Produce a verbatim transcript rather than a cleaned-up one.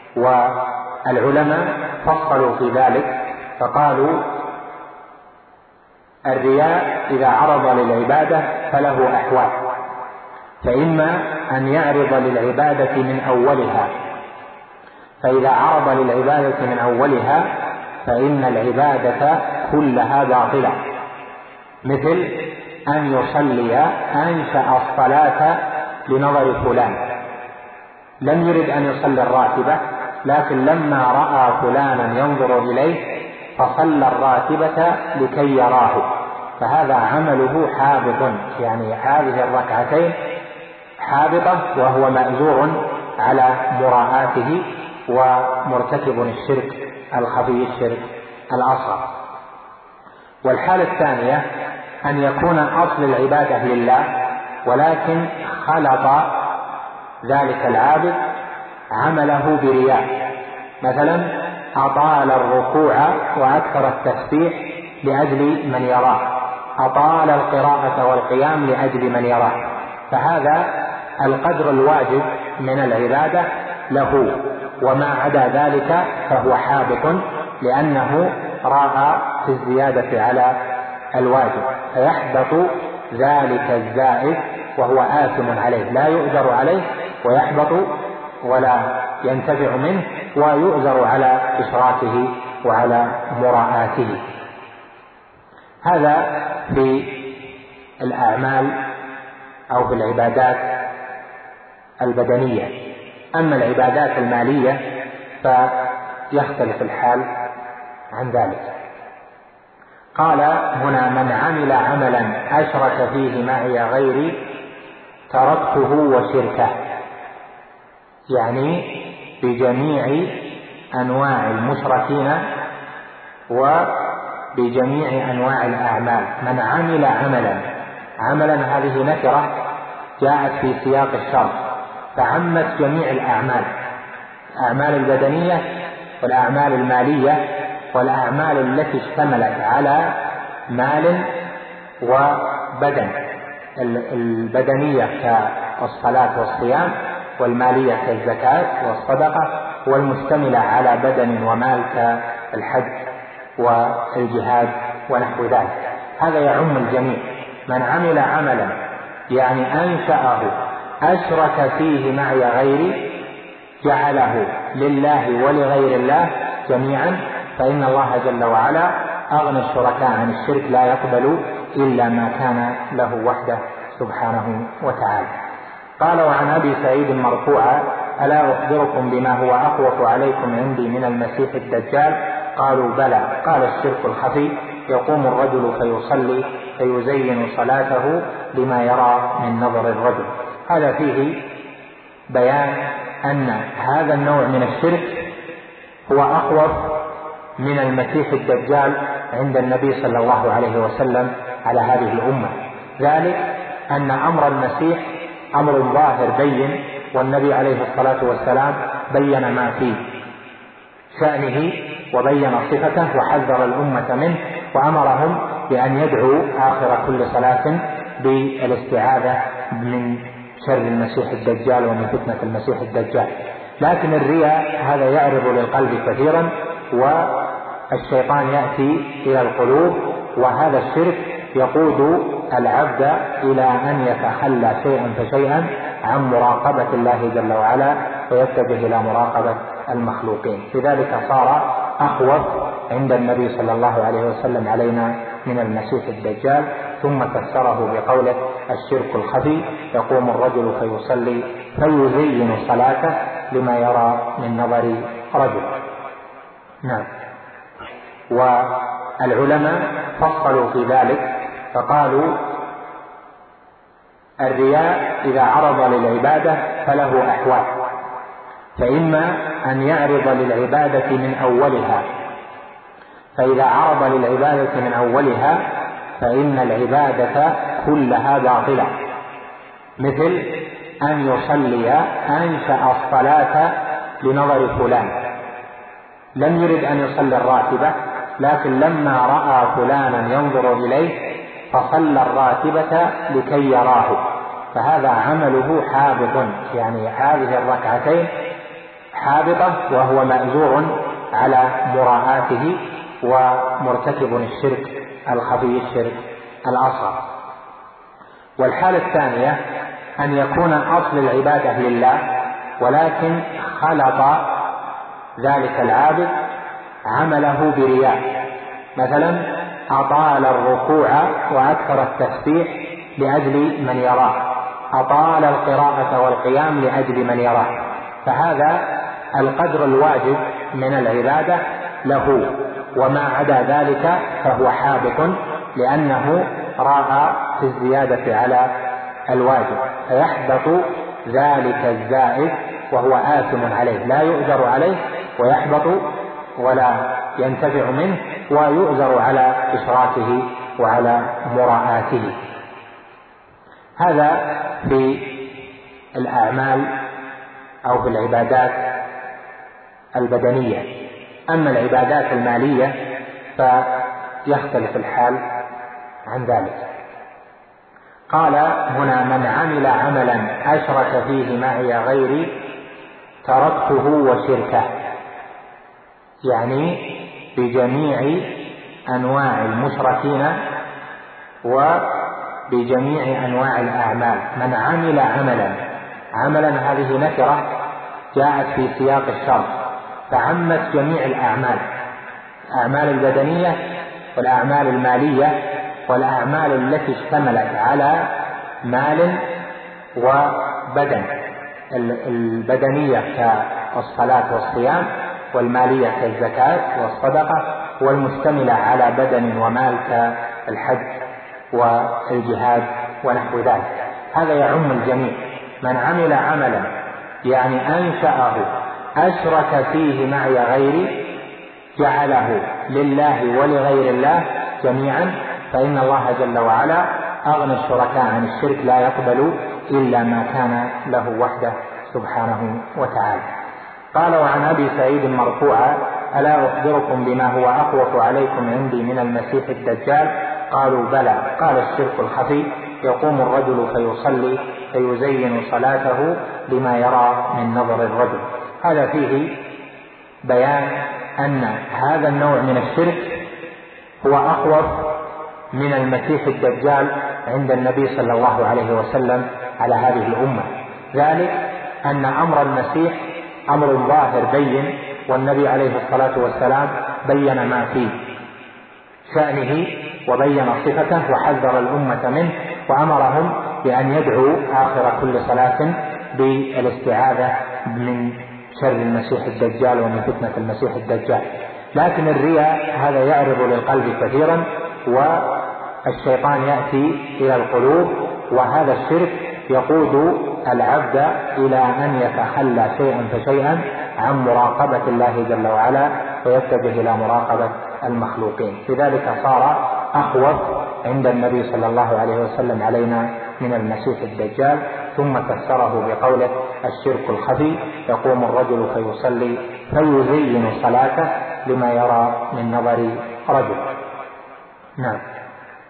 والعلماء فصلوا في ذلك فقالوا الرياء إذا عرض للعبادة فله أحوال، فإما أن يعرض للعبادة من أولها، فإذا عرض للعبادة من أولها فإن العبادة كلها باطلة، مثل أن يصلي أنشأ الصلاة لنظر فلان، لم يرد أن يصلي الراتبة، لكن لما رأى فلانا ينظر إليه فصلى الراتبة لكي يراه، فهذا عمله حابط، يعني هذه الركعتين حابطة وهو مأجور على مراءاته ومرتكب الشرك الخفي الشرك الأصغر. والحالة الثانية أن يكون أصل العبادة لله ولكن خلط ذلك العابد عمله برياء، مثلا أطال الركوع وأكثر التسبيح لأجل من يراه، أطال القراءة والقيام لأجل من يراه، فهذا القدر الواجب من العبادة له، وما عدا ذلك فهو حابط لأنه راى في الزيادة على الواجب، فيحبط ذلك الزائد وهو آثم عليه، لا يؤجر عليه ويحبط ولا ينتفع منه، ويؤجر على إشراكه وعلى مراءاته. هذا في الأعمال أو في العبادات البدنية. أما العبادات المالية فيختلف الحال عن ذلك. قال هنا من عمل عملا أشرك فيه معي غيري تركته وشركه، يعني بجميع أنواع المشركين وبجميع أنواع الأعمال. من عمل عملا، عملا هذه نكرة جاءت في سياق الشرط فعمت جميع الأعمال، الأعمال البدنية والأعمال المالية والأعمال التي اشتملت على مال وبدن، البدنية كالصلاة والصيام، والمالية كالزكاة والصدقة، والمشتملة على بدن ومال كالحج والجهاد ونحو ذلك. هذا يعم الجميع. من عمل عملا يعني أنشأه أشرك فيه معي غيري جعله لله ولغير الله جميعا، فإن الله جل وعلا أغنى الشركاء عن الشرك، لا يقبل إلا ما كان له وحده سبحانه وتعالى. قال وعن أبي سعيد مرفوعا ألا أخبركم بما هو أخوف عليكم عندي من المسيح الدجال؟ قالوا بلى. قال الشرك الخفي يقوم الرجل فيصلي فيزين صلاته لما يرى من نظر الرجل. هذا فيه بيان أن هذا النوع من الشرك هو أخوف من المسيح الدجال عند النبي صلى الله عليه وسلم على هذه الأمة، ذلك أن أمر المسيح أمر ظاهر بين، والنبي عليه الصلاة والسلام بين ما في شأنه وبين صفته وحذر الأمة منه، وأمرهم بأن يدعوا آخر كل صلاة بالاستعاذة من شر المسيح الدجال ومن فتنة المسيح الدجال. لكن الرياء هذا يعرض للقلب كثيرا، والشيطان يأتي إلى القلوب، وهذا الشرك يقود العبد إلى أن يتخلى شيئا فشيئا عن مراقبة الله جل وعلا ويتجه إلى مراقبة المخلوقين. لذلك صار أخوف عند النبي صلى الله عليه وسلم علينا من المسيح الدجال، ثم فسره بقوله الشرك الخفي يقوم الرجل فيصلي فيزين صلاته لما يرى من نظر رجل. نعم. والعلماء فصلوا في ذلك فقالوا الرياء إذا عرض للعبادة فله أحوال، فإما أن يعرض للعبادة من أولها، فإذا عرض للعبادة من أولها فإن العبادة كلها باطلة، مثل أن يصلي أنشأ الصلاة لنظر فلان، لم يرد أن يصلي الراتبة، لكن لما رأى فلانا ينظر إليه فصلى الراتبة لكي يراه، فهذا عمله حابط، يعني هذه الركعتين حابطة وهو مأجور على مراعاته ومرتكب الشرك الخفي الشرك الأصغر. والحالة الثانية أن يكون أصل العبادة لله ولكن خلط ذلك العابد عمله برياء، مثلا أطال الركوع وأكثر التسبيح لأجل من يراه، أطال القراءة والقيام لأجل من يراه، فهذا القدر الواجب من العبادة له، وما عدا ذلك فهو حابط لأنه راى في الزيادة على الواجب، فيحبط ذلك الزائد وهو آثم عليه، لا يؤجر عليه ويحبط ولا ينتفع منه، ويؤجر على إشراكه وعلى مراءاته. هذا في الأعمال أو في العبادات البدنية. أما العبادات المالية فيختلف الحال عن ذلك. قال هنا: من عمل عملا أشرك فيه معي غيري تركته وشركه، يعني بجميع أنواع المشركين وبجميع أنواع الأعمال. من عمل عملا، عملا هذه نكرة جاءت في سياق الشرط فعمت جميع الأعمال، الأعمال البدنية والأعمال المالية والأعمال التي اشتملت على مال وبدن، البدنية كالصلاة والصيام، والمالية كالزكاة والصدقة، والمشتملة على بدن ومال كالحج والجهاد ونحو ذلك. هذا يعم الجميع. من عمل عملا يعني أنشأه أشرك فيه معي غيري، جعله لله ولغير الله جميعا، فإن الله جل وعلا أغنى الشركاء عن الشرك، لا يقبل إلا ما كان له وحده سبحانه وتعالى. قال: وعن أبي سعيد مرفوعا: ألا أخبركم بما هو أخوف عليكم عندي من المسيح الدجال؟ قالوا: بلى. قال: الشرك الخفي، يقوم الرجل فيصلي فيزين صلاته لما يرى من نظر الرجل. هذا فيه بيان أن هذا النوع من الشرك هو أخوف من المسيح الدجال عند النبي صلى الله عليه وسلم على هذه الأمة، ذلك أن أمر المسيح أمر ظاهر بين، والنبي عليه الصلاة والسلام بين ما في شأنه وبين صفته وحذر الأمة منه، وأمرهم بأن يدعوا آخر كل صلاة بالاستعاذة من شر المسيح الدجال ومن فتنة المسيح الدجال. لكن الرياء هذا يعرض للقلب كثيرا، والشيطان يأتي إلى القلوب، وهذا الشرك يقود العبد إلى أن يتخلى شيئا فشيئا عن مراقبة الله جل وعلا ويتجه إلى مراقبة المخلوقين. لذلك صار أخوف عند النبي صلى الله عليه وسلم علينا من المسيح الدجال. ثم فسره بقوله: الشرك الخفي، يقوم الرجل فيصلي فيزين صلاته لما يرى من نظر رجل. نعم.